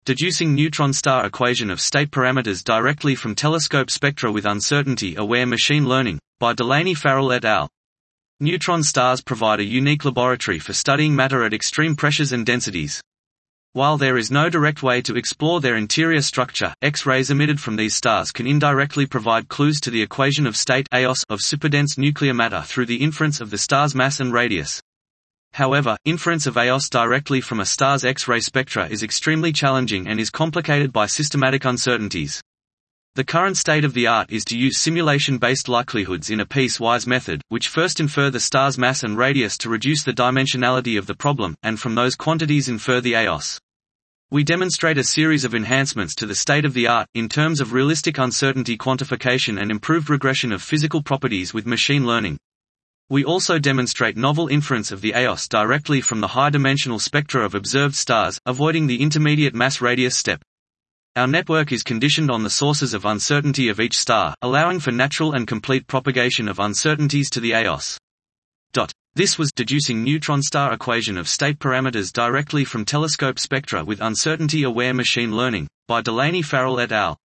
Deducing neutron star equation of state parameters directly from telescope spectra with uncertainty-aware machine learning, by Delaney Farrell et al. Neutron stars provide a unique laboratory for studying matter at extreme pressures and densities. While there is no direct way to explore their interior structure, X-rays emitted from these stars can indirectly provide clues to the equation of state (EOS) of superdense nuclear matter through the inference of the star's mass and radius. However, inference of EOS directly from a star's X-ray spectra is extremely challenging and is complicated by systematic uncertainties. The current state of the art is to use simulation-based likelihoods in a piecewise method, which first infer the star's mass and radius to reduce the dimensionality of the problem, and from those quantities infer the EOS. We demonstrate a series of enhancements to the state of the art, in terms of realistic uncertainty quantification and improved regression of physical properties with machine learning. We also demonstrate novel inference of the EOS directly from the high-dimensional spectra of observed stars, avoiding the intermediate mass-radius step. Our network is conditioned on the sources of uncertainty of each star, allowing for natural and complete propagation of uncertainties to the EOS. This was Deducing Neutron Star Equation of State Parameters Directly from Telescope Spectra with Uncertainty-Aware Machine Learning, by Delaney Farrell et al.